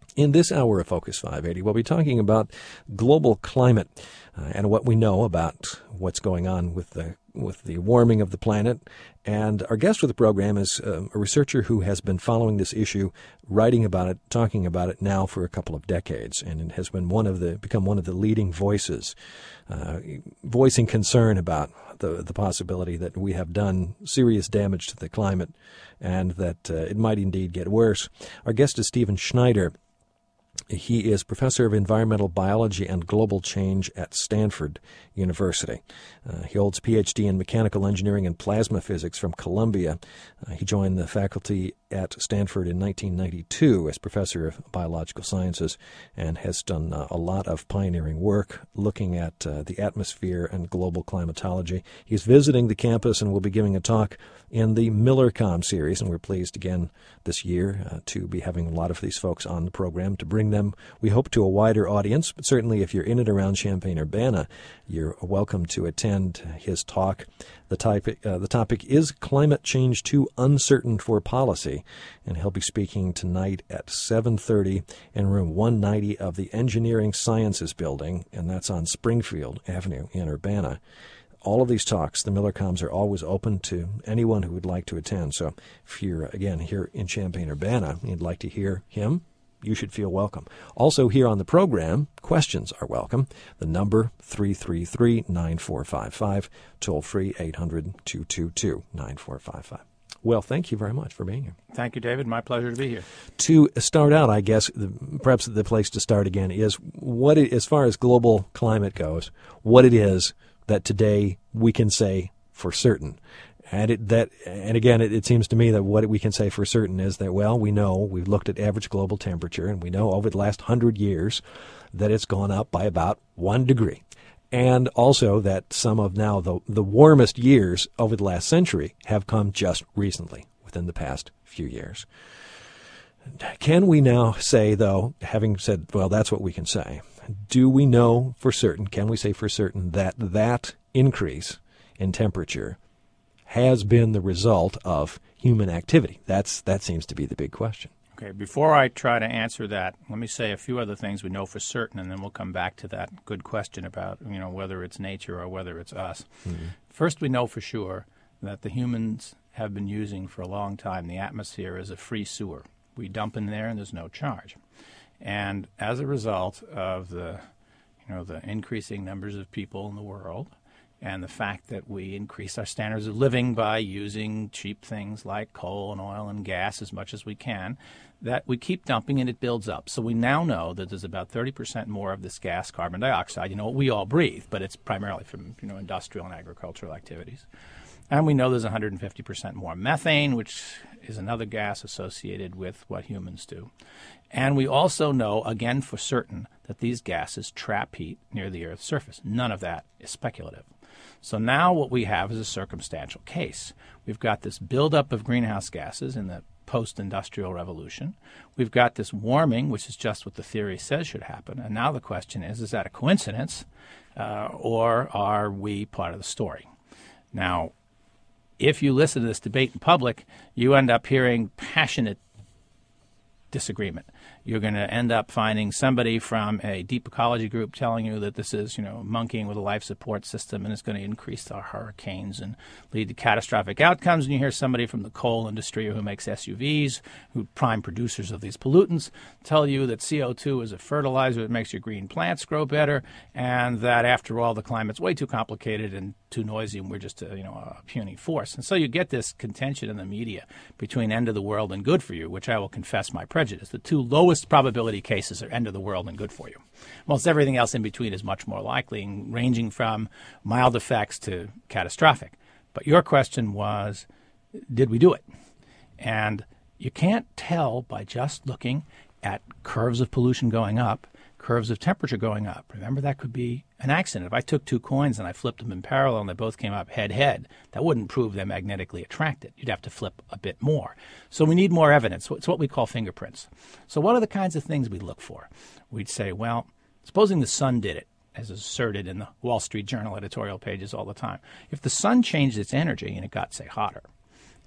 In this hour of Focus 580, we'll be talking about global climate and what we know about what's going on with the warming of the planet. And our guest for the program is a researcher who has been following this issue, writing about it, talking about it now for a couple of decades, and it has been become one of the leading voices, voicing concern about the possibility that we have done serious damage to the climate and that it might indeed get worse. Our guest is Stephen Schneider. He is professor of environmental biology and global change at Stanford University. He holds a PhD in mechanical engineering and plasma physics from Columbia. He joined the faculty at Stanford in 1992 as professor of biological sciences and has done a lot of pioneering work looking at the atmosphere and global climatology. He's visiting the campus and will be giving a talk in the MillerCom series, and we're pleased again this year to be having a lot of these folks on the program to bring them, we hope, to a wider audience. But certainly if you're in and around Champaign-Urbana, you're welcome to attend his talk. The topic is Climate Change Too Uncertain for Policy, and he'll be speaking tonight at 7:30 in room 190 of the Engineering Sciences Building, and that's on Springfield Avenue in Urbana. All of these talks, the MillerComs, are always open to anyone who would like to attend. So if you're, again, here in Champaign-Urbana and you'd like to hear him, you should feel welcome. Also here on the program, questions are welcome. The number 333-9455, toll free 800-222-9455. Well, thank you very much for being here. Thank you, David. My pleasure to be here. To start out, I guess, perhaps the place to start again is as far as global climate goes, what it is that today we can say for certain. And again, it seems to me that what we can say for certain is that, well, we know, we've looked at average global temperature, and we know over the last 100 years that it's gone up by about 1 degree. And also that some of now the warmest years over the last century have come just recently, within the past few years. Can we now say, though, having said, well, that's what we can say, do we know for certain, can we say for certain that increase in temperature has been the result of human activity? That seems to be the big question. Okay, before I try to answer that, let me say a few other things we know for certain, and then we'll come back to that good question about, whether it's nature or whether it's us. Mm-hmm. First, we know for sure that the humans have been using for a long time the atmosphere as a free sewer. We dump in there and there's no charge. And as a result of the increasing numbers of people in the world, and the fact that we increase our standards of living by using cheap things like coal and oil and gas as much as we can, that we keep dumping and it builds up. So we now know that there's about 30% more of this gas, carbon dioxide, we all breathe, but it's primarily from industrial and agricultural activities. And we know there's 150% more methane, which is another gas associated with what humans do. And we also know, again for certain, that these gases trap heat near the Earth's surface. None of that is speculative. So now what we have is a circumstantial case. We've got this buildup of greenhouse gases in the post-industrial revolution. We've got this warming, which is just what the theory says should happen. And now the question is that a coincidence or are we part of the story? Now, if you listen to this debate in public, you end up hearing passionate disagreement. You're going to end up finding somebody from a deep ecology group telling you that this is, monkeying with a life support system and it's going to increase our hurricanes and lead to catastrophic outcomes. And you hear somebody from the coal industry who makes SUVs, who prime producers of these pollutants, tell you that CO2 is a fertilizer that makes your green plants grow better, and that after all, the climate's way too complicated and too noisy, and we're just a puny force. And so you get this contention in the media between end of the world and good for you, which I will confess my prejudice. The two lowest probability cases are end of the world and good for you. Most everything else in between is much more likely, ranging from mild effects to catastrophic. But your question was, did we do it? And you can't tell by just looking at curves of pollution going up, curves of temperature going up. Remember, that could be an accident. If I took two coins and I flipped them in parallel and they both came up head-head, that wouldn't prove they're magnetically attracted. You'd have to flip a bit more. So we need more evidence. It's what we call fingerprints. So what are the kinds of things we look for? We'd say, well, supposing the sun did it, as asserted in the Wall Street Journal editorial pages all the time. If the sun changed its energy and it got, say, hotter,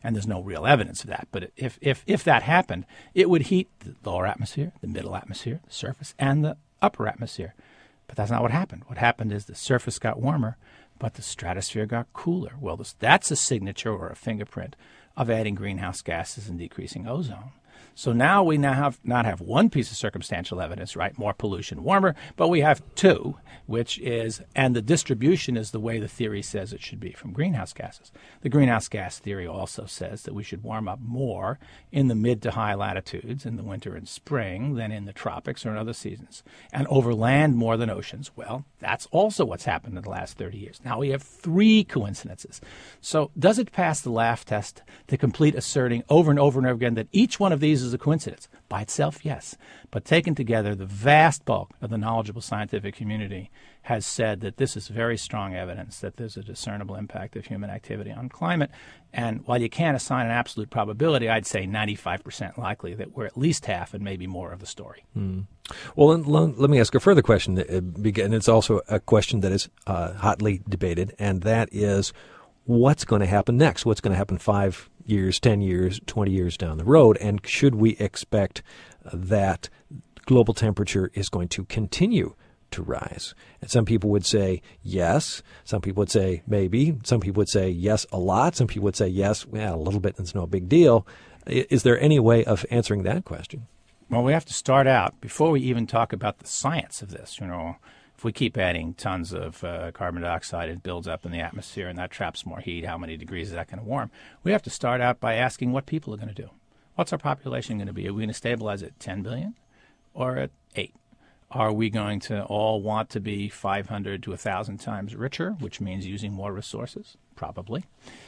and there's no real evidence of that. But if that happened, it would heat the lower atmosphere, the middle atmosphere, the surface, and the upper atmosphere. But that's not what happened. What happened is the surface got warmer, but the stratosphere got cooler. Well, that's a signature or a fingerprint of adding greenhouse gases and decreasing ozone. So now we not have one piece of circumstantial evidence, right? More pollution, warmer, but we have two, which is, and the distribution is the way the theory says it should be from greenhouse gases. The greenhouse gas theory also says that we should warm up more in the mid to high latitudes in the winter and spring than in the tropics or in other seasons, and over land more than oceans. Well, that's also what's happened in the last 30 years. Now we have three coincidences. So does it pass the laugh test to complete asserting over and over and over again that each one of these is a coincidence? By itself, yes. But taken together, the vast bulk of the knowledgeable scientific community has said that this is very strong evidence that there's a discernible impact of human activity on climate. And while you can't assign an absolute probability, I'd say 95% likely that we're at least half and maybe more of the story. Well, let me ask a further question. And it's also a question that is hotly debated, and that is, what's going to happen next? What's going to happen 5 years, 10 years, 20 years down the road? And should we expect that global temperature is going to continue to rise? And some people would say yes. Some people would say maybe. Some people would say yes a lot. Some people would say yes, well, a little bit, it's no big deal. Is there any way of answering that question? Well, we have to start out, before we even talk about the science of this, if we keep adding tons of carbon dioxide, it builds up in the atmosphere and that traps more heat. How many degrees is that going to warm? We have to start out by asking what people are going to do. What's our population going to be? Are we going to stabilize at 10 billion or at 8? Are we going to all want to be 500 to 1,000 times richer, which means using more resources? Probably.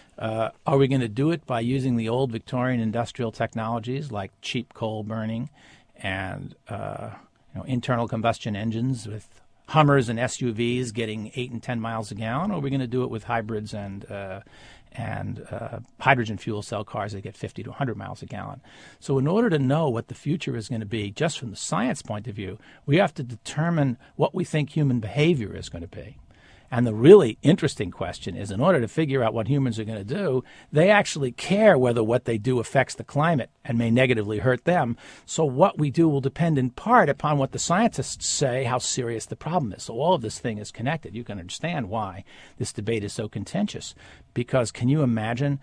Are we going to do it by using the old Victorian industrial technologies like cheap coal burning and internal combustion engines with Hummers and SUVs getting 8 and 10 miles a gallon, or are we going to do it with hybrids and hydrogen fuel cell cars that get 50 to 100 miles a gallon? So in order to know what the future is going to be, just from the science point of view, we have to determine what we think human behavior is going to be. And the really interesting question is, in order to figure out what humans are going to do, they actually care whether what they do affects the climate and may negatively hurt them. So what we do will depend in part upon what the scientists say, how serious the problem is. So all of this thing is connected. You can understand why this debate is so contentious. Because can you imagine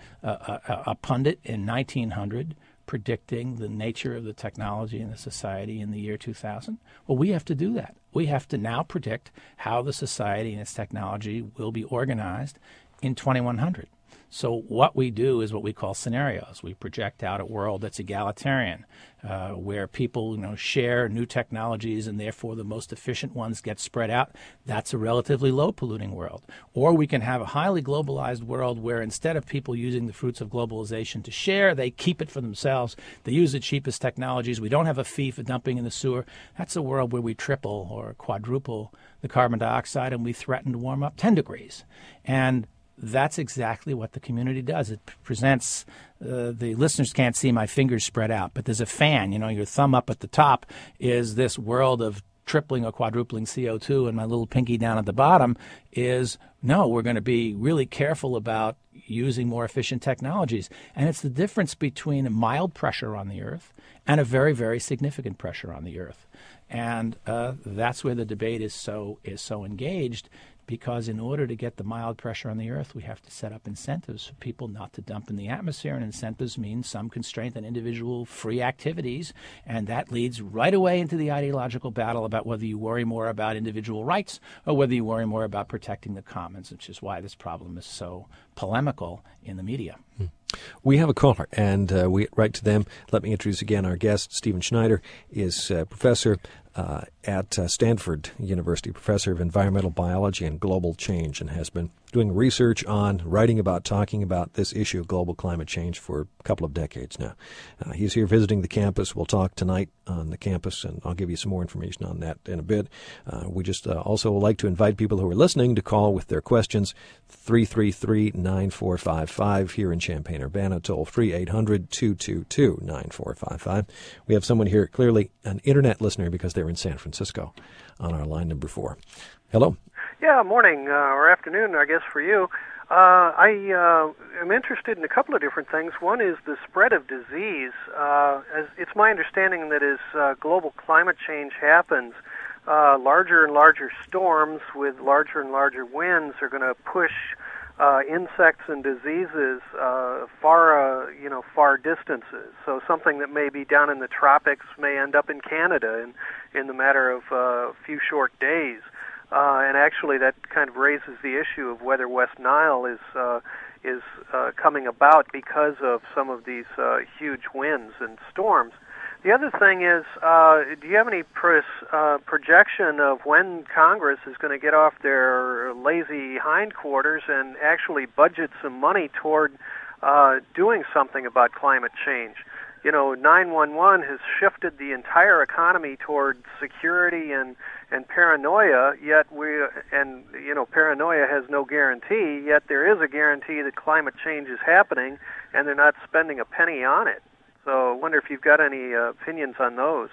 a pundit in 1900 predicting the nature of the technology in the society in the year 2000? Well, we have to do that. We have to now predict how the society and its technology will be organized in 2100. So what we do is what we call scenarios. We project out a world that's egalitarian, where people share new technologies and therefore the most efficient ones get spread out. That's a relatively low-polluting world. Or we can have a highly globalized world where instead of people using the fruits of globalization to share, they keep it for themselves. They use the cheapest technologies. We don't have a fee for dumping in the sewer. That's a world where we triple or quadruple the carbon dioxide and we threaten to warm up 10 degrees. And that's exactly what the community does. It presents, the listeners can't see my fingers spread out, but there's a fan. Your thumb up at the top is this world of tripling or quadrupling CO2, and my little pinky down at the bottom is, no, we're going to be really careful about using more efficient technologies. And it's the difference between a mild pressure on the Earth and a very, very significant pressure on the Earth. And that's where the debate is so engaged. Because in order to get the mild pressure on the Earth, we have to set up incentives for people not to dump in the atmosphere. And incentives mean some constraint on individual free activities. And that leads right away into the ideological battle about whether you worry more about individual rights or whether you worry more about protecting the commons, which is why this problem is so polemical in the media. We have a caller, and we get right to them. Let me introduce again our guest. Stephen Schneider is professor at Stanford University, professor of environmental biology and global change, and has been doing research on, writing about, talking about this issue of global climate change for a couple of decades now. He's here visiting the campus. We'll talk tonight on the campus, and I'll give you some more information on that in a bit. We just also like to invite people who are listening to call with their questions, 333-9455 here in Champaign-Urbana, toll-free 800-222-9455. We have someone here, clearly an Internet listener because they're in San Francisco, on our line number 4. Hello. Yeah, morning or afternoon, I guess, for you. I am interested in a couple of different things. One is the spread of disease. As it's my understanding that as global climate change happens, larger and larger storms with larger and larger winds are going to push insects and diseases far distances. So something that may be down in the tropics may end up in Canada in the matter of a few short days. And actually, that kind of raises the issue of whether West Nile is coming about because of some of these huge winds and storms. The other thing is, do you have any projection of when Congress is going to get off their lazy hindquarters and actually budget some money toward doing something about climate change? 911 has shifted the entire economy toward security and paranoia, yet paranoia has no guarantee, yet there is a guarantee that climate change is happening, and they're not spending a penny on it. So I wonder if you've got any opinions on those.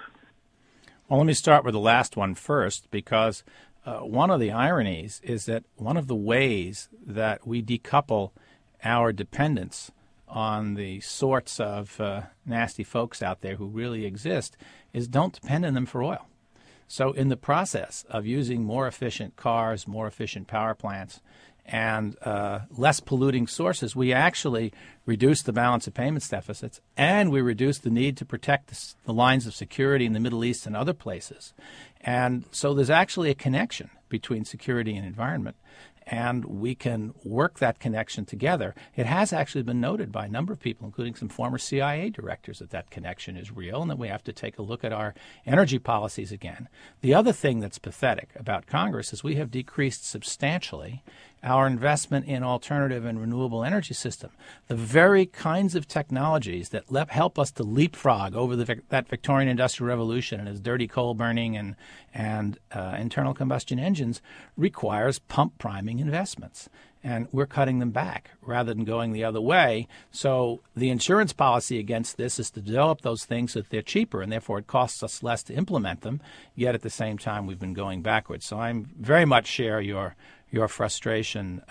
Well, let me start with the last one first, because one of the ironies is that one of the ways that we decouple our dependence on the sorts of nasty folks out there who really exist is don't depend on them for oil. So in the process of using more efficient cars, more efficient power plants, and less polluting sources, we actually reduce the balance of payments deficits, and we reduce the need to protect the lines of security in the Middle East and other places. And so there's actually a connection between security and environment, and we can work that connection together. It has actually been noted by a number of people, including some former CIA directors, that connection is real and that we have to take a look at our energy policies again. The other thing that's pathetic about Congress is we have decreased substantially our investment in alternative and renewable energy system, the very kinds of technologies that help us to leapfrog over that Victorian Industrial Revolution and its dirty coal burning and internal combustion engines requires pump priming investments. And we're cutting them back rather than going the other way. So the insurance policy against this is to develop those things so that they're cheaper, and therefore it costs us less to implement them, yet at the same time we've been going backwards. So I very much share your frustration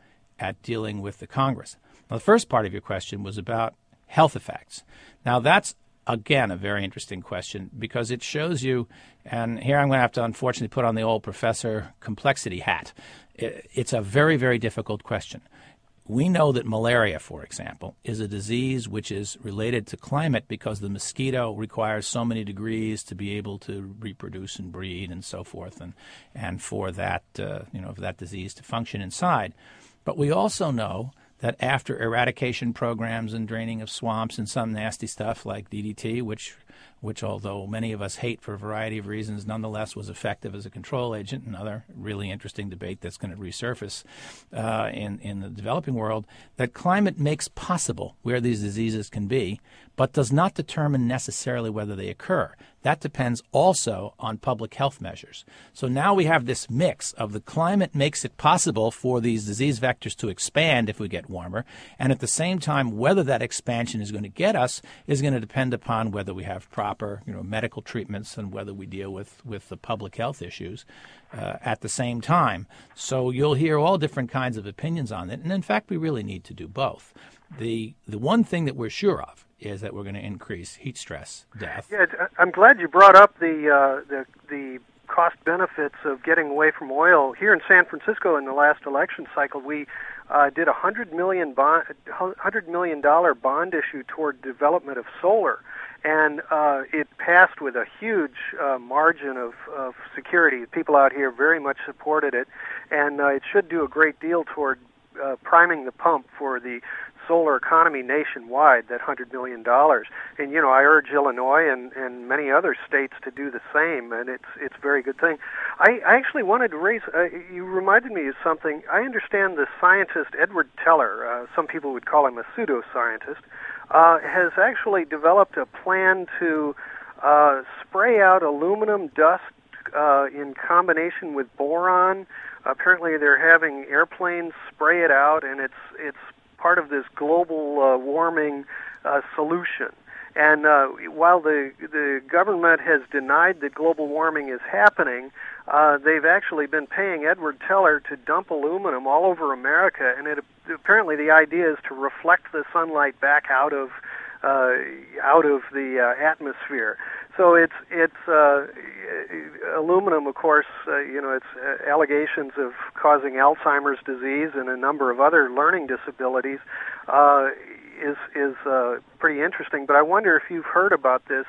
at dealing with the Congress. Now, the first part of your question was about health effects. Now, that's, again, a very interesting question because it shows you, and here I'm going to have to unfortunately put on the old professor complexity hat. It's a very, very difficult question. We know that malaria, for example, is a disease which is related to climate because the mosquito requires so many degrees to be able to reproduce and breed and so forth, and for that, for that disease to function inside. But we also know that after eradication programs and draining of swamps and some nasty stuff like DDT, which although many of us hate for a variety of reasons, nonetheless was effective as a control agent, another really interesting debate that's going to resurface in the developing world, that climate makes possible where these diseases can be, but does not determine necessarily whether they occur. That depends also on public health measures. So now we have this mix of the climate makes it possible for these disease vectors to expand if we get warmer, and at the same time whether that expansion is going to get us is going to depend upon whether we have proper medical treatments and whether we deal with the public health issues at the same time. So you'll hear all different kinds of opinions on it, and in fact we really need to do both. The one thing that we're sure of is that we're going to increase heat stress death. Yeah, I'm glad you brought up the cost benefits of getting away from oil. Here in San Francisco in the last election cycle, we did a $100 million bond issue toward development of solar. And it passed with a huge margin of security. People out here very much supported it, and it should do a great deal toward priming the pump for the solar economy nationwide, that $100 million. And, I urge Illinois and many other states to do the same, and it's a very good thing. I actually wanted to raise, you reminded me of something. I understand the scientist Edward Teller, some people would call him a pseudoscientist, has actually developed a plan to spray out aluminum dust in combination with boron. Apparently they're having airplanes spray it out, and it's part of this global warming solution. And while the government has denied that global warming is happening, they've actually been paying Edward Teller to dump aluminum all over America, and apparently the idea is to reflect the sunlight back out of the atmosphere. So it's aluminum, of course. It's allegations of causing Alzheimer's disease and a number of other learning disabilities. Is pretty interesting. But I wonder if you've heard about this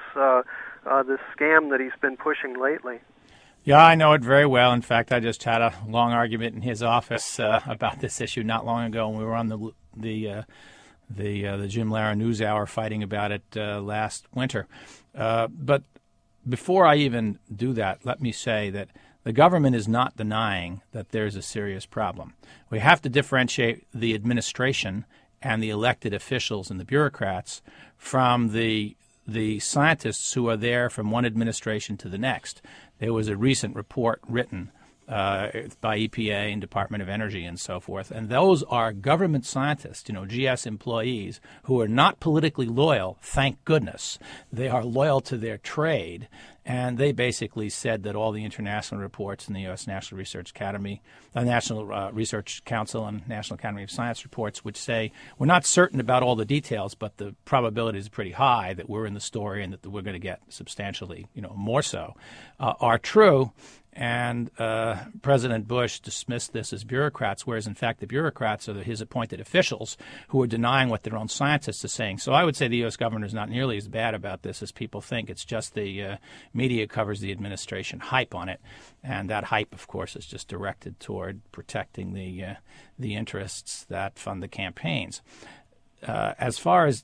scam that he's been pushing lately. Yeah, I know it very well. In fact, I just had a long argument in his office about this issue not long ago when we were on the Jim Lehrer NewsHour fighting about it last winter. But before I even do that, let me say that the government is not denying that there's a serious problem. We have to differentiate the administration and the elected officials and the bureaucrats from the scientists who are there from one administration to the next. There was a recent report written by EPA and Department of Energy and so forth, and those are government scientists, GS employees who are not politically loyal, thank goodness. They are loyal to their trade, and they basically said that all the international reports in the U.S. National Research Academy, National Research Council and National Academy of Science reports, which say we're not certain about all the details, but the probability is pretty high that we're in the story and that we're going to get substantially, more so, are true. And President Bush dismissed this as bureaucrats, whereas in fact the bureaucrats are his appointed officials who are denying what their own scientists are saying. So I would say the U.S. government is not nearly as bad about this as people think. It's just the media covers the administration hype on it, and that hype, of course, is just directed toward protecting the interests that fund the campaigns. As far as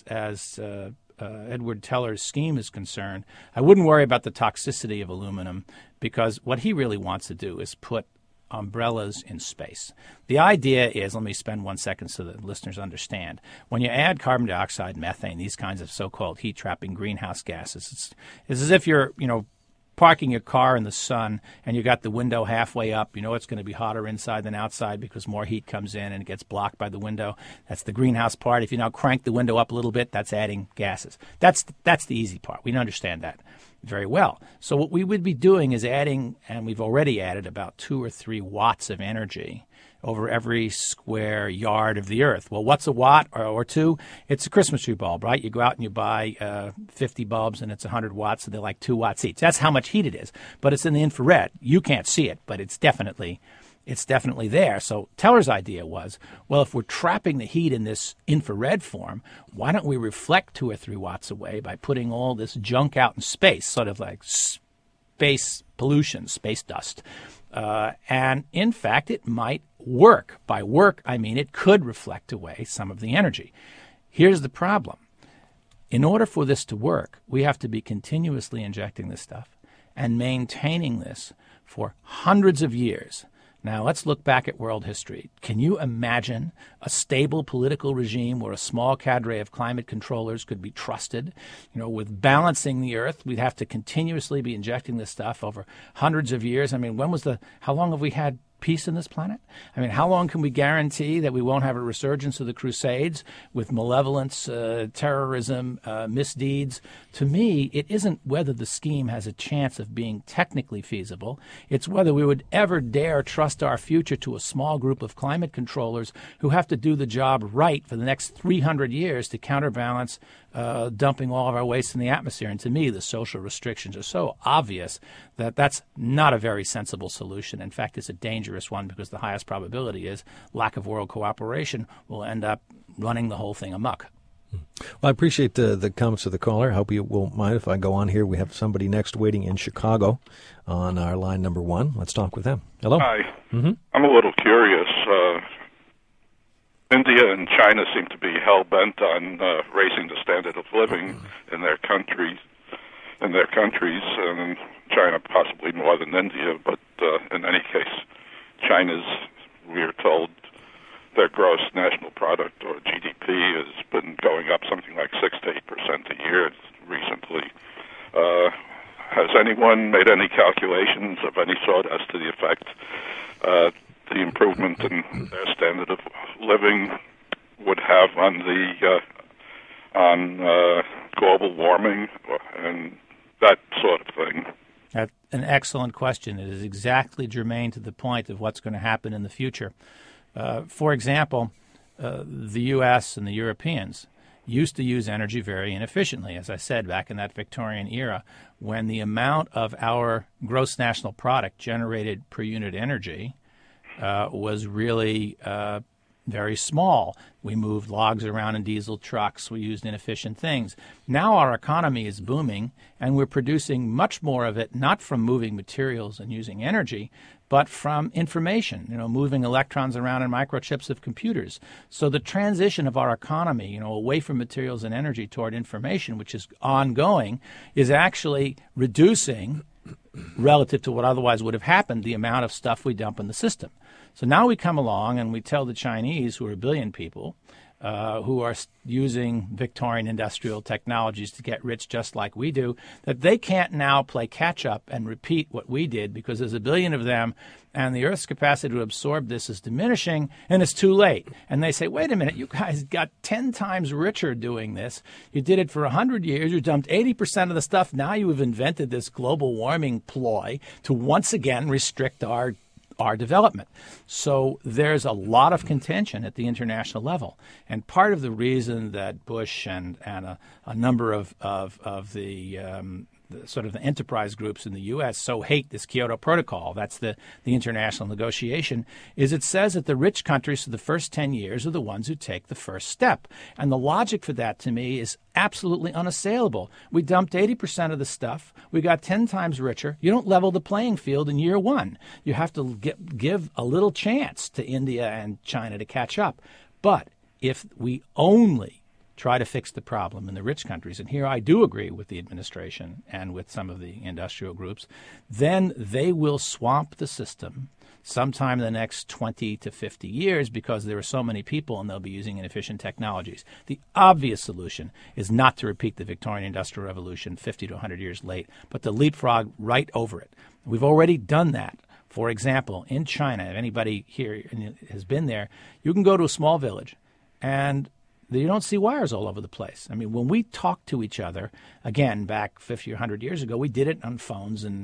Edward Teller's scheme is concerned, I wouldn't worry about the toxicity of aluminum, because what he really wants to do is put umbrellas in space. The idea is, let me spend 1 second so that listeners understand, when you add carbon dioxide, methane, these kinds of so-called heat-trapping greenhouse gases, it's as if you're, parking your car in the sun and you got the window halfway up. It's going to be hotter inside than outside because more heat comes in and it gets blocked by the window. That's the greenhouse part. If you now crank the window up a little bit, that's adding gases. That's the easy part. We understand that very well. So what we would be doing is adding, and we've already added about 2 or 3 watts of energy over every square yard of the earth. Well, what's a watt or 2? It's a Christmas tree bulb, right? You go out and you buy 50 bulbs and it's 100 watts, so they're like 2 watts each. That's how much heat it is. But it's in the infrared. You can't see it, but it's definitely there. So Teller's idea was, well, if we're trapping the heat in this infrared form, why don't we reflect 2 or 3 watts away by putting all this junk out in space, sort of like space pollution, space dust. And in fact, it might work. By work, I mean it could reflect away some of the energy. Here's the problem. In order for this to work, we have to be continuously injecting this stuff and maintaining this for hundreds of years. Now, let's look back at world history. Can you imagine a stable political regime where a small cadre of climate controllers could be trusted? With balancing the earth, we'd have to continuously be injecting this stuff over hundreds of years. I mean, how long have we had peace on this planet? I mean, how long can we guarantee that we won't have a resurgence of the Crusades with malevolence, terrorism, misdeeds? To me, it isn't whether the scheme has a chance of being technically feasible. It's whether we would ever dare trust our future to a small group of climate controllers who have to do the job right for the next 300 years to counterbalance dumping all of our waste in the atmosphere. And to me, the social restrictions are so obvious that that's not a very sensible solution. In fact, it's a dangerous one because the highest probability is lack of world cooperation will end up running the whole thing amok. Well, I appreciate the comments of the caller. I hope you won't mind if I go on here. We have somebody next waiting in Chicago on our line number 1. Let's talk with them. Hello. Hi. Mm-hmm. I'm a little curious. India and China seem to be hell-bent on raising the standard of living in their countries, and China possibly more than India, but in any case, China's, we are told, their gross national product, or GDP, has been going up something like 6 to 8% a year recently. Has anyone made any calculations of any sort as to the effect the improvement in their standard of living would have on global warming and that sort of thing? That's an excellent question. It is exactly germane to the point of what's going to happen in the future. For example, the U.S. and the Europeans used to use energy very inefficiently, as I said, back in that Victorian era, when the amount of our gross national product generated per unit energy was really very small. We moved logs around in diesel trucks. We used inefficient things. Now our economy is booming, and we're producing much more of it, not from moving materials and using energy, but from information, moving electrons around in microchips of computers. So the transition of our economy, away from materials and energy toward information, which is ongoing, is actually reducing, relative to what otherwise would have happened, the amount of stuff we dump in the system. So now we come along and we tell the Chinese, who are a billion people, who are using Victorian industrial technologies to get rich just like we do, that they can't now play catch-up and repeat what we did because there's a billion of them and the Earth's capacity to absorb this is diminishing and it's too late. And they say, wait a minute, you guys got 10 times richer doing this. You did it for 100 years. You dumped 80% of the stuff. Now you have invented this global warming ploy to once again restrict our development. So there's a lot of contention at the international level. And part of the reason that Bush and a number of the sort of the enterprise groups in the U.S. so hate this Kyoto Protocol, that's the international negotiation, is it says that the rich countries for the first 10 years are the ones who take the first step. And the logic for that, to me, is absolutely unassailable. We dumped 80% of the stuff. We got 10 times richer. You don't level the playing field in year one. You have to give a little chance to India and China to catch up. But if we only try to fix the problem in the rich countries, and here I do agree with the administration and with some of the industrial groups, then they will swamp the system sometime in the next 20 to 50 years because there are so many people and they'll be using inefficient technologies. The obvious solution is not to repeat the Victorian Industrial Revolution 50 to 100 years late, but to leapfrog right over it. We've already done that. For example, in China, if anybody here has been there, you can go to a small village and you don't see wires all over the place. I mean, when we talk to each other, again, back 50 or 100 years ago, we did it on phones and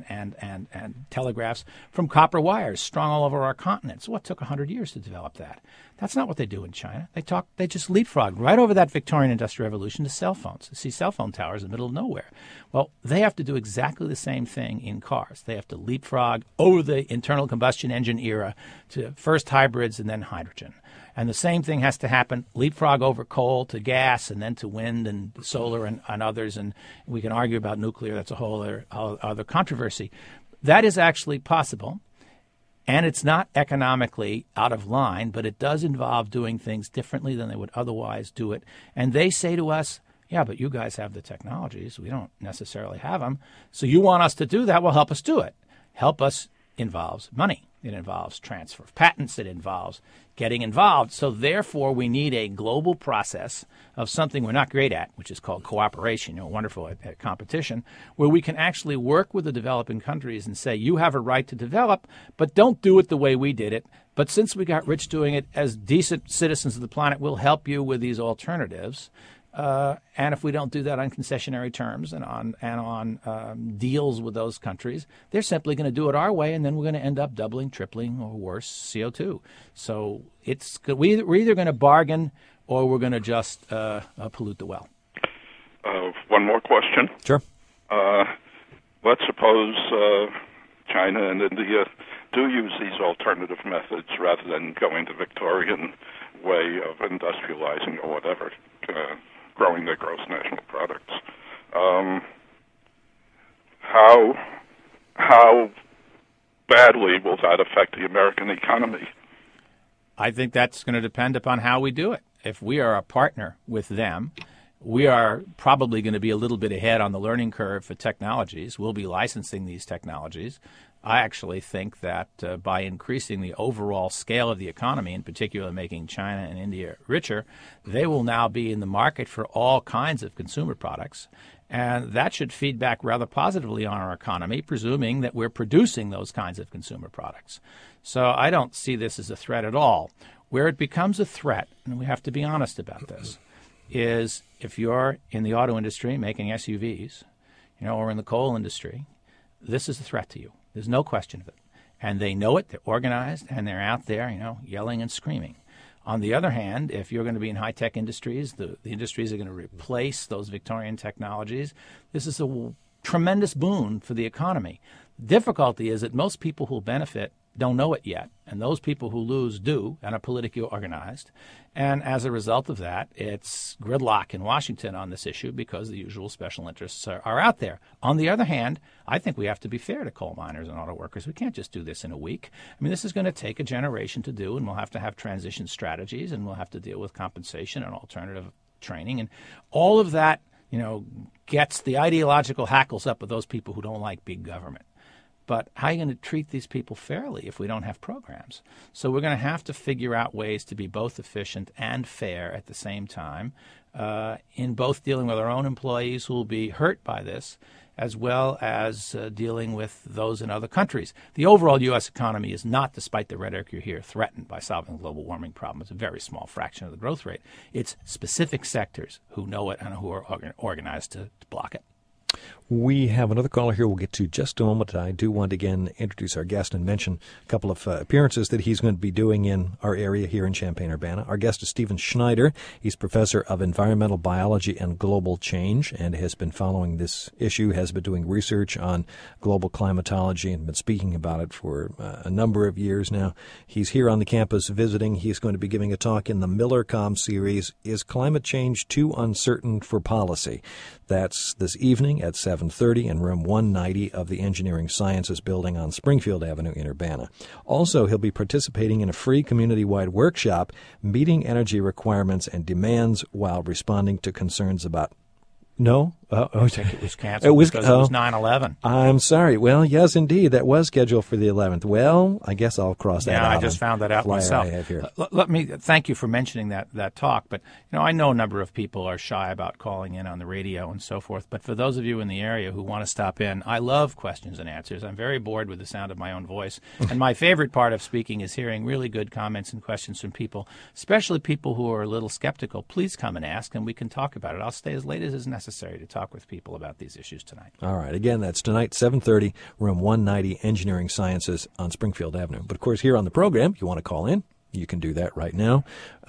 and telegraphs from copper wires strung all over our continent. So what took 100 years to develop that? That's not what they do in China. They just leapfrog right over that Victorian Industrial Revolution to cell phones. You see cell phone towers in the middle of nowhere. Well, they have to do exactly the same thing in cars. They have to leapfrog over the internal combustion engine era to first hybrids and then hydrogen. And the same thing has to happen, leapfrog over coal to gas and then to wind and solar and others. And we can argue about nuclear. That's a whole other controversy. That is actually possible. And it's not economically out of line, but it does involve doing things differently than they would otherwise do it. And they say to us, yeah, but you guys have the technologies. We don't necessarily have them. So you want us to do that? Well, help us do it. Help us involves money. It involves transfer of patents. It involves getting involved. So therefore, we need a global process of something we're not great at, which is called cooperation, wonderful at competition, where we can actually work with the developing countries and say, you have a right to develop, but don't do it the way we did it. But since we got rich doing it, as decent citizens of the planet, we'll help you with these alternatives. And if we don't do that on concessionary terms and on deals with those countries, they're simply going to do it our way, and then we're going to end up doubling, tripling, or worse, CO2. So we're either going to bargain or we're going to just pollute the well. One more question. Sure. Let's suppose China and India do use these alternative methods rather than going the Victorian way of industrializing or whatever, growing their gross national products. How badly will that affect the American economy? I think that's going to depend upon how we do it. If we are a partner with them, we are probably going to be a little bit ahead on the learning curve for technologies. We'll be licensing these technologies. I actually think that by increasing the overall scale of the economy, in particular making China and India richer, they will now be in the market for all kinds of consumer products. And that should feed back rather positively on our economy, presuming that we're producing those kinds of consumer products. So I don't see this as a threat at all. Where it becomes a threat, and we have to be honest about this, is if you're in the auto industry making SUVs, or in the coal industry, this is a threat to you. There's no question of it. And they know it. They're organized, and they're out there, yelling and screaming. On the other hand, if you're going to be in high-tech industries, the industries are going to replace those Victorian technologies. This is a tremendous boon for the economy. The difficulty is that most people who benefit don't know it yet, and those people who lose do and are politically organized. And as a result of that, it's gridlock in Washington on this issue because the usual special interests are out there. On the other hand, I think we have to be fair to coal miners and auto workers. We can't just do this in a week. I mean, this is going to take a generation to do, and we'll have to have transition strategies, and we'll have to deal with compensation and alternative training. And all of that, gets the ideological hackles up of those people who don't like big government. But how are you going to treat these people fairly if we don't have programs? So we're going to have to figure out ways to be both efficient and fair at the same time in both dealing with our own employees who will be hurt by this as well as dealing with those in other countries. The overall U.S. economy is not, despite the rhetoric you hear, threatened by solving the global warming problem. It's a very small fraction of the growth rate. It's specific sectors who know it and who are organized to block it. We have another caller here we'll get to just a moment. I do want to again introduce our guest and mention a couple of appearances that he's going to be doing in our area here in Champaign-Urbana. Our guest is Stephen Schneider. He's professor of environmental biology and global change and has been following this issue, has been doing research on global climatology and been speaking about it for a number of years now. He's here on the campus visiting. He's going to be giving a talk in the MillerCom series, Is Climate Change Too Uncertain for Policy? That's this evening at 7:30 in room 190 of the Engineering Sciences building on Springfield Avenue in Urbana. Also, he'll be participating in a free community-wide workshop, Meeting Energy Requirements and Demands while Responding to Concerns about... No? I think it was canceled because it was 9/11. I'm sorry. Well, yes, indeed. That was scheduled for the 11th. Well, I guess I'll cross that out. Yeah, I just found that out myself. Let me thank you for mentioning that talk. But, I know a number of people are shy about calling in on the radio and so forth. But for those of you in the area who want to stop in, I love questions and answers. I'm very bored with the sound of my own voice. And my favorite part of speaking is hearing really good comments and questions from people, especially people who are a little skeptical. Please come and ask, and we can talk about it. I'll stay as late as is necessary to talk with people about these issues tonight. All right. Again, that's tonight, 7:30, room 190, Engineering Sciences on Springfield Avenue. But, of course, here on the program, if you want to call in, you can do that right now.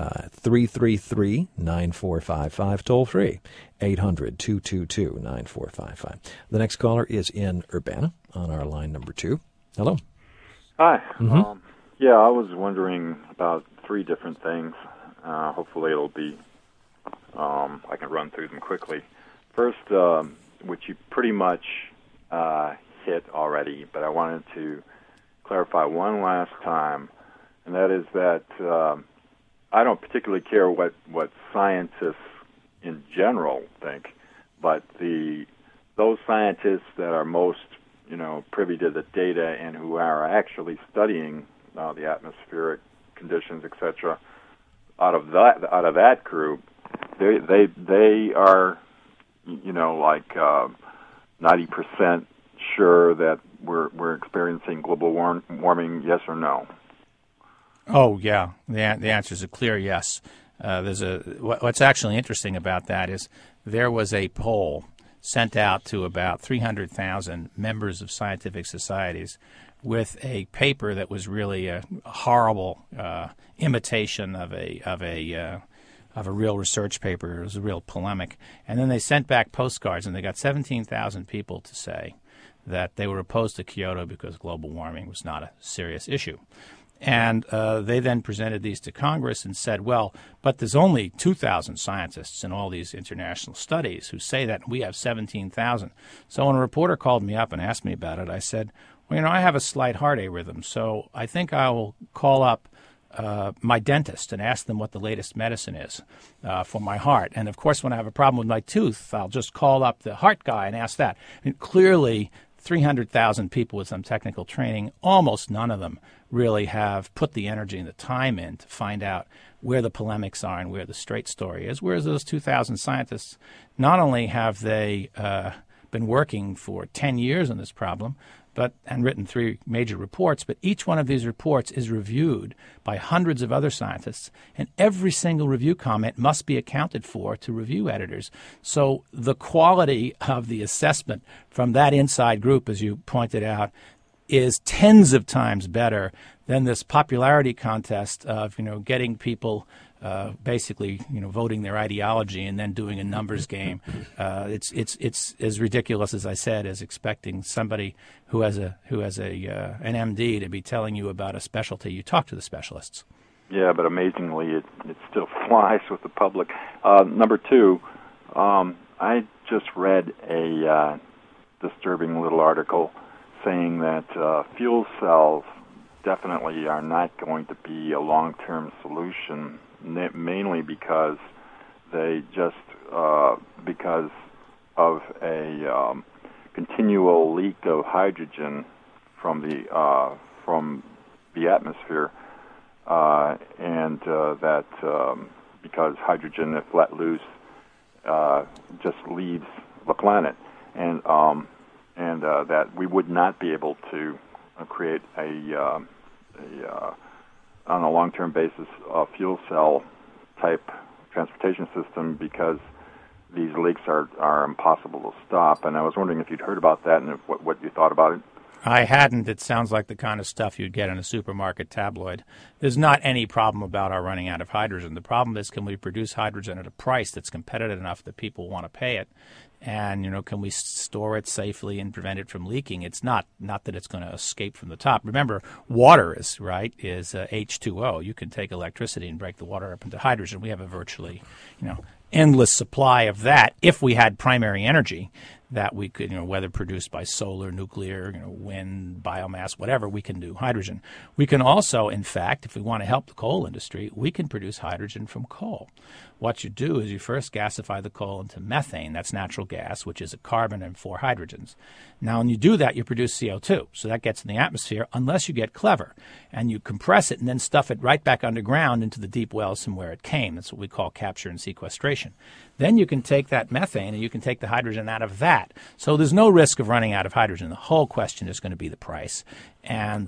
333-9455, toll free, 800-222-9455. The next caller is in Urbana on our line number 2. Hello. Hi. Mm-hmm. I was wondering about 3 different things. Hopefully it'll be, I can run through them quickly. First, which you pretty much hit already, but I wanted to clarify one last time, and that is that I don't particularly care what scientists in general think, but those scientists that are most privy to the data and who are actually studying the atmospheric conditions, etc. Out of that group, they are 90% sure that we're experiencing global warming. Yes or no? Oh yeah, the answer is a clear yes. What's actually interesting about that is there was a poll sent out to about 300,000 members of scientific societies with a paper that was really a horrible imitation of a real research paper. It was a real polemic. And then they sent back postcards, and they got 17,000 people to say that they were opposed to Kyoto because global warming was not a serious issue. And they then presented these to Congress and said, well, but there's only 2,000 scientists in all these international studies who say that, and we have 17,000. So when a reporter called me up and asked me about it, I said, well, I have a slight heart arrhythm, so I think I will call up my dentist and ask them what the latest medicine is for my heart. And, of course, when I have a problem with my tooth, I'll just call up the heart guy and ask that. And clearly, 300,000 people with some technical training, almost none of them really have put the energy and the time in to find out where the polemics are and where the straight story is, whereas those 2,000 scientists, not only have they been working for 10 years on this problem, and written 3 major reports, but each one of these reports is reviewed by hundreds of other scientists, and every single review comment must be accounted for to review editors. So the quality of the assessment from that inside group, as you pointed out, is tens of times better then this popularity contest of getting people basically voting their ideology and then doing a numbers game. It's as ridiculous as I said as expecting somebody who has an MD to be telling you about a specialty. You talk to the specialists. Yeah, but amazingly, it still flies with the public. Number two, I just read a disturbing little article saying that fuel cells definitely are not going to be a long-term solution, mainly because they just because of a continual leak of hydrogen from the atmosphere, and that because hydrogen, if let loose, just leaves the planet, and that we would not be able to create on a long-term basis a fuel cell type transportation system because these leaks are impossible to stop. And I was wondering if you'd heard about that and what you thought about it. I hadn't. It sounds like the kind of stuff you'd get in a supermarket tabloid. There's not any problem about our running out of hydrogen. The problem is, can we produce hydrogen at a price that's competitive enough that people want to pay it? And, can we store it safely and prevent it from leaking? It's not that it's going to escape from the top. Remember, water is H2O. You can take electricity and break the water up into hydrogen. We have a virtually, endless supply of that if we had primary energy that we could, whether produced by solar, nuclear, wind, biomass, whatever, we can do hydrogen. We can also, in fact, if we want to help the coal industry, we can produce hydrogen from coal. What you do is you first gasify the coal into methane. That's natural gas, which is a carbon and 4 hydrogens. Now, when you do that, you produce CO2. So that gets in the atmosphere unless you get clever. And you compress it and then stuff it right back underground into the deep wells from where it came. That's what we call capture and sequestration. Then you can take that methane and you can take the hydrogen out of that. So there's no risk of running out of hydrogen. The whole question is going to be the price and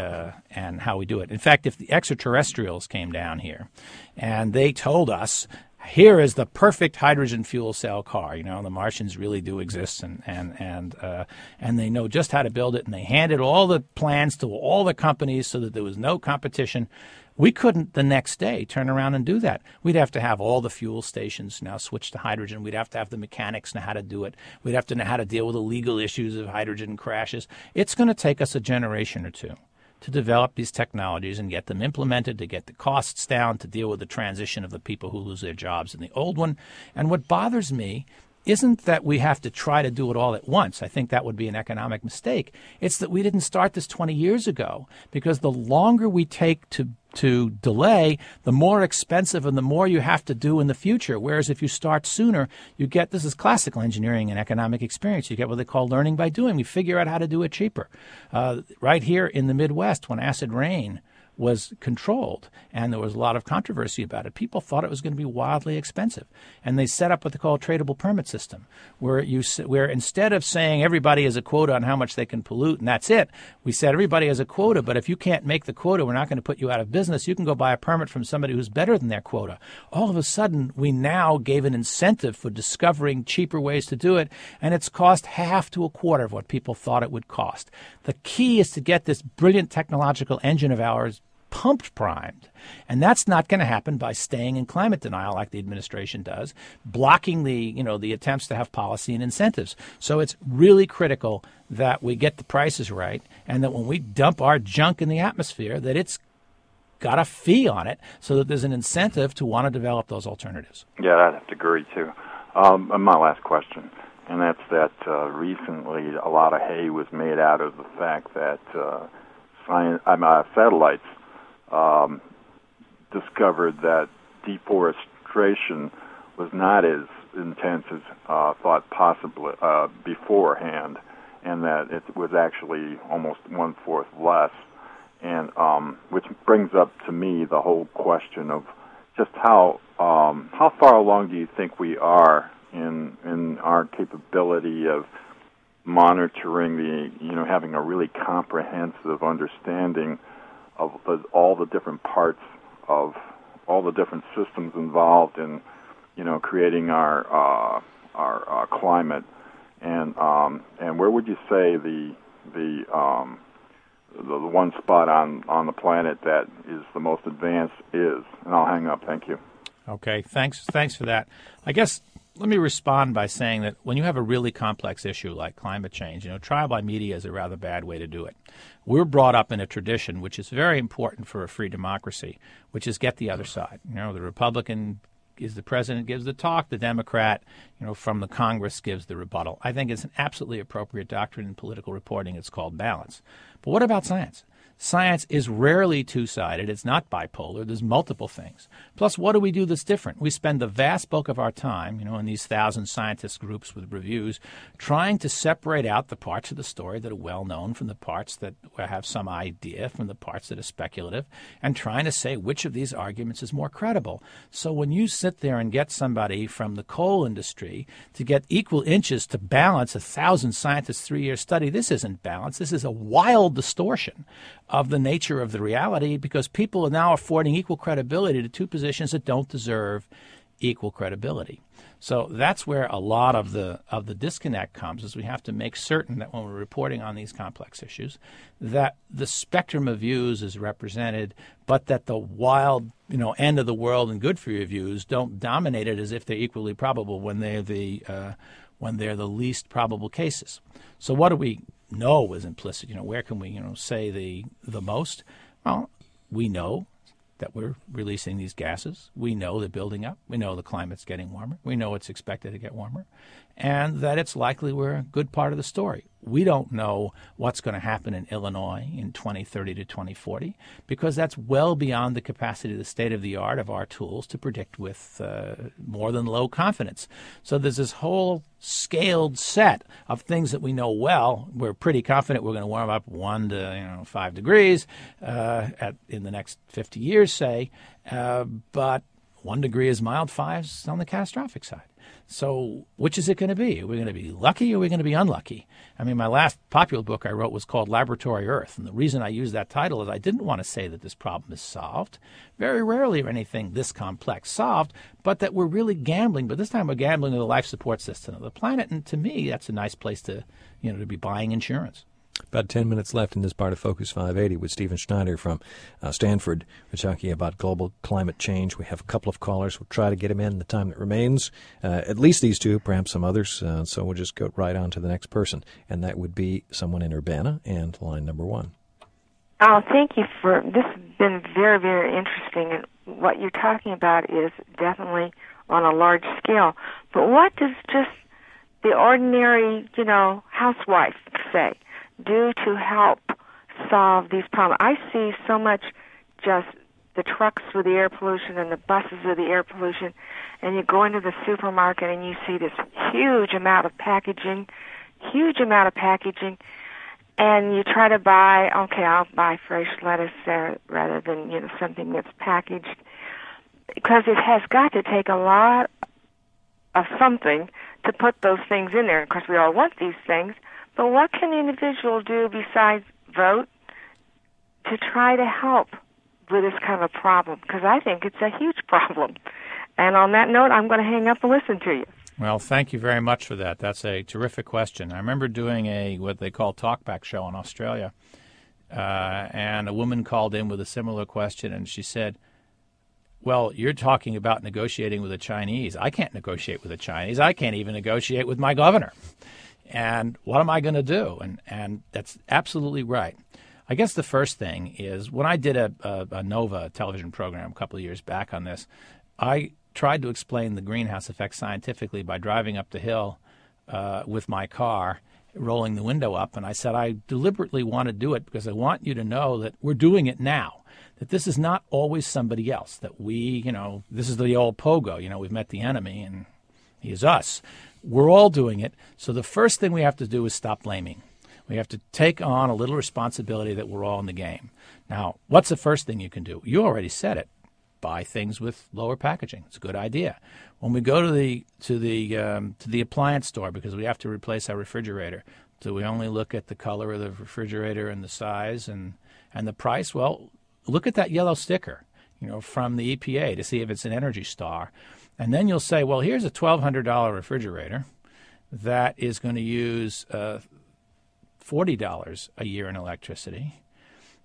and how we do it. In fact, if the extraterrestrials came down here and they told us, here is the perfect hydrogen fuel cell car. The Martians really do exist, and they know just how to build it, and they handed all the plans to all the companies so that there was no competition. We couldn't the next day turn around and do that. We'd have to have all the fuel stations now switch to hydrogen. We'd have to have the mechanics know how to do it. We'd have to know how to deal with the legal issues of hydrogen crashes. It's going to take us a generation or two to develop these technologies and get them implemented, to get the costs down, to deal with the transition of the people who lose their jobs in the old one. And what bothers me isn't that we have to try to do it all at once. I think that would be an economic mistake. It's that we didn't start this 20 years ago, because the longer we take to delay, the more expensive and the more you have to do in the future. Whereas if you start sooner, you get, this is classical engineering and economic experience, you get what they call learning by doing. We figure out how to do it cheaper. Right here in the Midwest, when acid rain was controlled, and there was a lot of controversy about it. People thought it was going to be wildly expensive, and they set up what they call a tradable permit system, where instead of saying everybody has a quota on how much they can pollute and that's it, we said everybody has a quota, but if you can't make the quota, we're not going to put you out of business. You can go buy a permit from somebody who's better than their quota. All of a sudden, we now gave an incentive for discovering cheaper ways to do it, and it's cost half to a quarter of what people thought it would cost. The key is to get this brilliant technological engine of ours pumped primed. And that's not going to happen by staying in climate denial like the administration does, blocking the attempts to have policy and incentives. So it's really critical that we get the prices right, and that when we dump our junk in the atmosphere, that it's got a fee on it so that there's an incentive to want to develop those alternatives. Yeah, I'd have to agree, too. And my last question, and that's that recently a lot of hay was made out of the fact that satellites discovered that deforestation was not as intense as thought possible beforehand, and that it was actually almost 1/4 less. And which brings up to me the whole question of just how far along do you think we are in our capability of monitoring having a really comprehensive understanding of all the different parts of all the different systems involved in, creating our climate, and where would you say the the one spot on the planet that is the most advanced is. And I'll hang up. Thank you. Okay, thanks for that. I guess let me respond by saying that when you have a really complex issue like climate change, trial by media is a rather bad way to do it. We're brought up in a tradition which is very important for a free democracy, which is get the other side. The Republican is the president gives the talk, the Democrat, from the Congress gives the rebuttal. I think it's an absolutely appropriate doctrine in political reporting. It's called balance. But what about science? Science is rarely two-sided. It's not bipolar. There's multiple things. Plus, what do we do that's different? We spend the vast bulk of our time, in these 1,000 scientist groups with reviews, trying to separate out the parts of the story that are well-known from the parts that have some idea, from the parts that are speculative, and trying to say which of these arguments is more credible. So when you sit there and get somebody from the coal industry to get equal inches to balance 1,000 scientists' 3-year study, this isn't balance. This is a wild distortion of the nature of the reality, because people are now affording equal credibility to two positions that don't deserve equal credibility. So that's where a lot of the disconnect comes, is we have to make certain that when we're reporting on these complex issues, that the spectrum of views is represented, but that the wild, end of the world and good for you views don't dominate it as if they're equally probable when they're the least probable cases. So what do we know is implicit? Where can we, say the most? Well, we know that we're releasing these gases. We know they're building up. We know the climate's getting warmer. We know it's expected to get warmer, and that it's likely we're a good part of the story. We don't know what's going to happen in Illinois in 2030 to 2040, because that's well beyond the capacity, the state-of-the-art of our tools to predict with more than low confidence. So there's this whole scaled set of things that we know well. We're pretty confident we're going to warm up 1 to 5 degrees in the next 50 years, say, but 1 degree is mild, 5's on the catastrophic side. So which is it going to be? Are we going to be lucky or are we going to be unlucky? I mean, my last popular book I wrote was called Laboratory Earth. And the reason I used that title is I didn't want to say that this problem is solved. Very rarely are anything this complex solved, but that we're really gambling. But this time we're gambling with the life support system of the planet. And to me, that's a nice place to be buying insurance. About 10 minutes left in this part of Focus 580 with Stephen Schneider from Stanford. We're talking about global climate change. We have a couple of callers. We'll try to get them in the time that remains. At least these two, perhaps some others. So we'll just go right on to the next person. And that would be someone in Urbana and line number 1. Oh, thank you for this. Has been very, very interesting. And what you're talking about is definitely on a large scale. But what does just the ordinary, housewife say do to help solve these problems? I see so much just the trucks with the air pollution and the buses with the air pollution, and you go into the supermarket and you see this huge amount of packaging, and you try to buy, I'll buy fresh lettuce there rather than, something that's packaged, because it has got to take a lot of something to put those things in there. Of course, we all want these things, but what can the individual do besides vote to try to help with this kind of a problem? Because I think it's a huge problem. And on that note, I'm going to hang up and listen to you. Well, thank you very much for that. That's a terrific question. I remember doing what they call talkback show in Australia, and a woman called in with a similar question, and she said, well, you're talking about negotiating with the Chinese. I can't negotiate with the Chinese. I can't even negotiate with my governor. And what am I going to do? And that's absolutely right. I guess the first thing is, when I did a NOVA television program a couple of years back on this, I tried to explain the greenhouse effect scientifically by driving up the hill with my car, rolling the window up. And I said, I deliberately want to do it because I want you to know that we're doing it now, that this is not always somebody else, that we, this is the old pogo, we've met the enemy and he is us. We're all doing it. So the first thing we have to do is stop blaming. We have to take on a little responsibility that we're all in the game. Now, what's the first thing you can do? You already said it. Buy things with lower packaging. It's a good idea. When we go to the appliance store because we have to replace our refrigerator, do we only look at the color of the refrigerator and the size and the price? Well, look at that yellow sticker, from the EPA to see if it's an Energy Star. And then you'll say, well, here's a $1,200 refrigerator that is going to use $40 a year in electricity.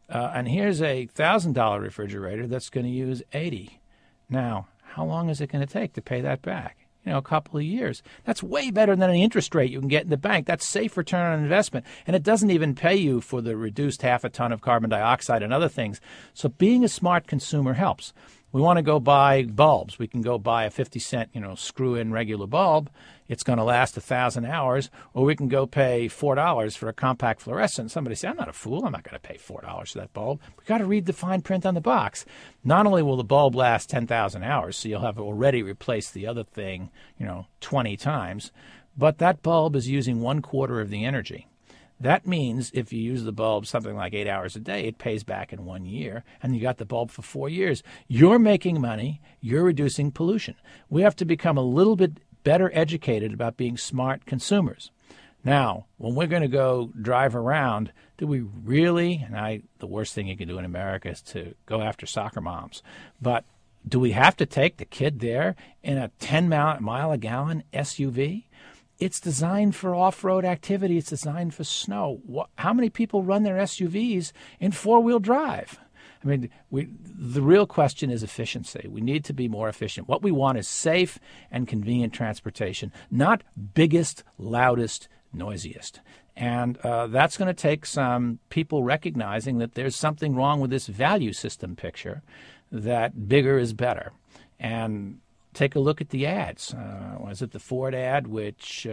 And here's a $1,000 refrigerator that's going to use 80. Now, how long is it going to take to pay that back? A couple of years. That's way better than any interest rate you can get in the bank. That's safe return on investment. And it doesn't even pay you for the reduced half a ton of carbon dioxide and other things. So being a smart consumer helps. We want to go buy bulbs. We can go buy a 50-cent, screw-in regular bulb. It's going to last 1,000 hours. Or we can go pay $4 for a compact fluorescent. Somebody say, I'm not a fool. I'm not going to pay $4 for that bulb. We've got to read the fine print on the box. Not only will the bulb last 10,000 hours, so you'll have already replaced the other thing, 20 times, but that bulb is using 1/4 of the energy. That means if you use the bulb something like 8 hours a day, it pays back in 1 year, and you got the bulb for 4 years. You're making money. You're reducing pollution. We have to become a little bit better educated about being smart consumers. Now, when we're going to go drive around, do we really, and the worst thing you can do in America is to go after soccer moms, but do we have to take the kid there in a 10-mile-a-gallon SUV? It's designed for off-road activity. It's designed for snow. How many people run their SUVs in four-wheel drive? I mean, the real question is efficiency. We need to be more efficient. What we want is safe and convenient transportation, not biggest, loudest, noisiest. And that's going to take some people recognizing that there's something wrong with this value system picture, that bigger is better. And take a look at the ads. Was it the Ford ad which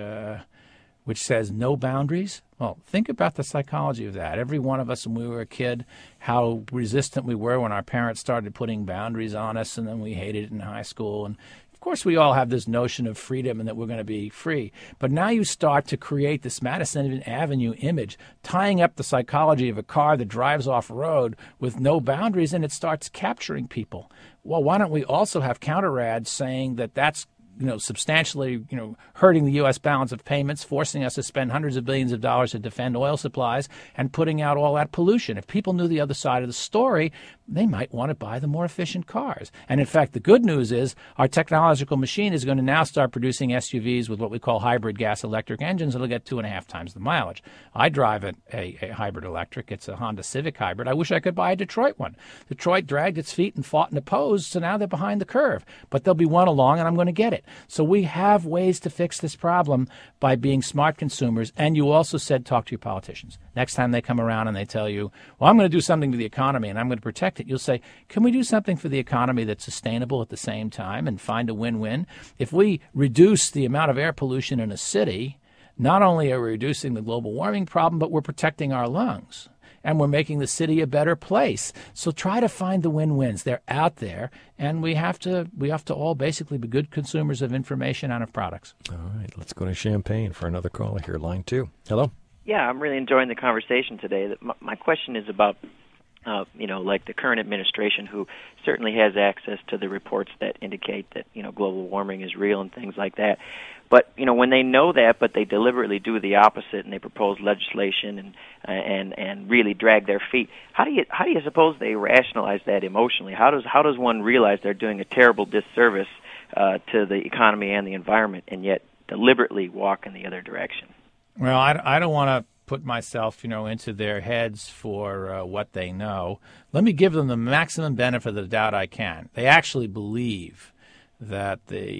says no boundaries? Well, think about the psychology of that. Every one of us when we were a kid, how resistant we were when our parents started putting boundaries on us, and then we hated it in high school. And of course, we all have this notion of freedom and that we're going to be free. But now you start to create this Madison Avenue image, tying up the psychology of a car that drives off-road with no boundaries, and it starts capturing people. Well, why don't we also have counter ads saying that that's substantially, hurting the U.S. balance of payments, forcing us to spend hundreds of billions of dollars to defend oil supplies and putting out all that pollution. If people knew the other side of the story, they might want to buy the more efficient cars. And in fact, the good news is our technological machine is going to now start producing SUVs with what we call hybrid gas-electric engines that'll get 2.5 times the mileage. I drive a hybrid electric. It's a Honda Civic hybrid. I wish I could buy a Detroit one. Detroit dragged its feet and fought and opposed, so now they're behind the curve. But there'll be one along, and I'm going to get it. So we have ways to fix this problem by being smart consumers. And you also said talk to your politicians. Next time they come around and they tell you, well, I'm going to do something to the economy and I'm going to protect it, you'll say, can we do something for the economy that's sustainable at the same time and find a win-win? If we reduce the amount of air pollution in a city, not only are we reducing the global warming problem, but we're protecting our lungs. And we're making the city a better place. So try to find the win-wins. They're out there, and we have to all basically be good consumers of information and of products. All right, let's go to Champaign for another caller here, line 2. Hello. Yeah, I'm really enjoying the conversation today. My question is about, like the current administration, who certainly has access to the reports that indicate that global warming is real and things like that. But when they know that, but they deliberately do the opposite, and they propose legislation and really drag their feet. How do you suppose they rationalize that emotionally? How does one realize they're doing a terrible disservice to the economy and the environment, and yet deliberately walk in the other direction? Well, I don't want to put myself, into their heads for what they know. Let me give them the maximum benefit of the doubt I can. They actually believe that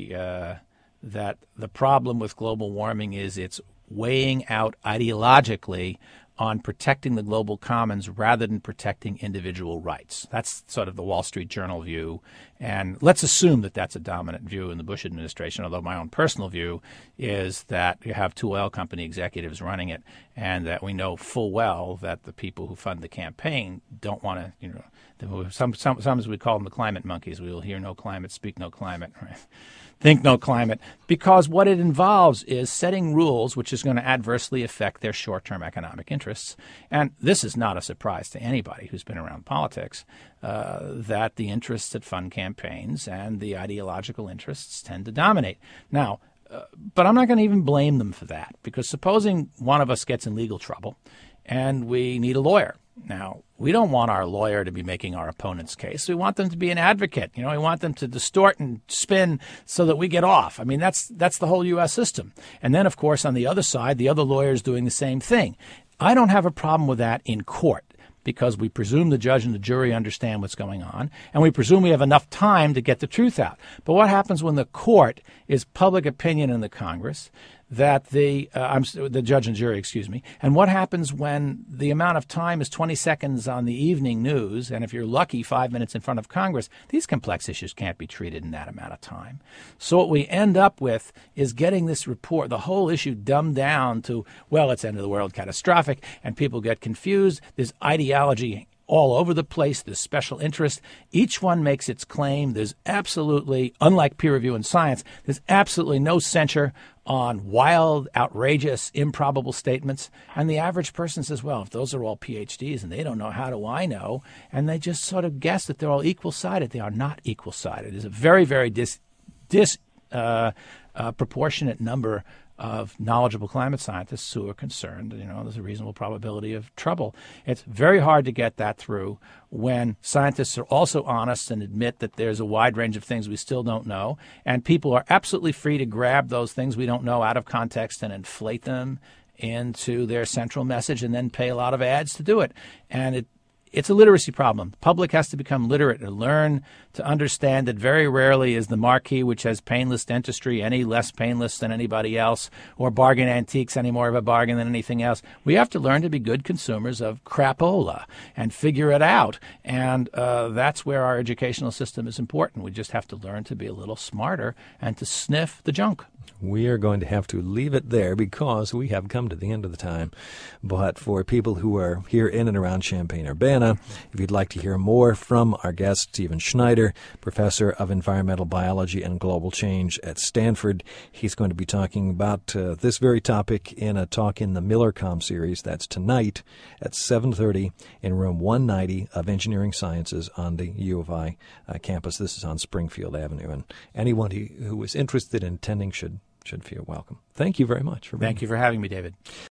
that the problem with global warming is it's weighing out ideologically on protecting the global commons rather than protecting individual rights. That's sort of the Wall Street Journal view. And let's assume that that's a dominant view in the Bush administration, although my own personal view is that you have 2 oil company executives running it, and that we know full well that the people who fund the campaign don't want to, sometimes we call them the climate monkeys. We will hear no climate, speak no climate, right? Think no climate, because what it involves is setting rules which is going to adversely affect their short-term economic interests. And this is not a surprise to anybody who's been around politics, that the interests that fund campaigns and the ideological interests tend to dominate. Now, but I'm not going to even blame them for that, because supposing one of us gets in legal trouble and we need a lawyer. Now, we don't want our lawyer to be making our opponent's case. We want them to be an advocate. We want them to distort and spin so that we get off. I mean, that's the whole U.S. system. And then, of course, on the other side, the other lawyer is doing the same thing. I don't have a problem with that in court. because we presume the judge and the jury understand what's going on, and we presume we have enough time to get the truth out. But what happens when the court is public opinion in the Congress, that the judge and jury, and what happens when the amount of time is 20 seconds on the evening news, and if you're lucky, 5 minutes in front of Congress? These complex issues can't be treated in that amount of time. So what we end up with is getting this report, the whole issue dumbed down to, well, it's end of the world, catastrophic, and people get confused. There's ideology all over the place. There's special interest. Each one makes its claim. There's absolutely, unlike peer review in science, there's absolutely no censure on wild, outrageous, improbable statements. And the average person says, well, if those are all PhDs and they don't know, how do I know? And they just sort of guess that they're all equal-sided. They are not equal-sided. There's a very, very disproportionate number of knowledgeable climate scientists who are concerned, there's a reasonable probability of trouble. It's very hard to get that through when scientists are also honest and admit that there's a wide range of things we still don't know, and people are absolutely free to grab those things we don't know out of context and inflate them into their central message and then pay a lot of ads to do it. And it's a literacy problem. The public has to become literate and learn to understand that very rarely is the marquee, which has painless dentistry, any less painless than anybody else, or bargain antiques any more of a bargain than anything else. We have to learn to be good consumers of crapola and figure it out. And that's where our educational system is important. We just have to learn to be a little smarter and to sniff the junk. We are going to have to leave it there because we have come to the end of the time. But for people who are here in and around Champaign-Urbana, if you'd like to hear more from our guest, Stephen Schneider, Professor of Environmental Biology and Global Change at Stanford, he's going to be talking about this very topic in a talk in the MillerCom series. That's tonight at 7:30 in room 190 of Engineering Sciences on the U of I campus. This is on Springfield Avenue, and anyone who is interested in attending should feel welcome. Thank you very much for being here. Thank you for having me, David.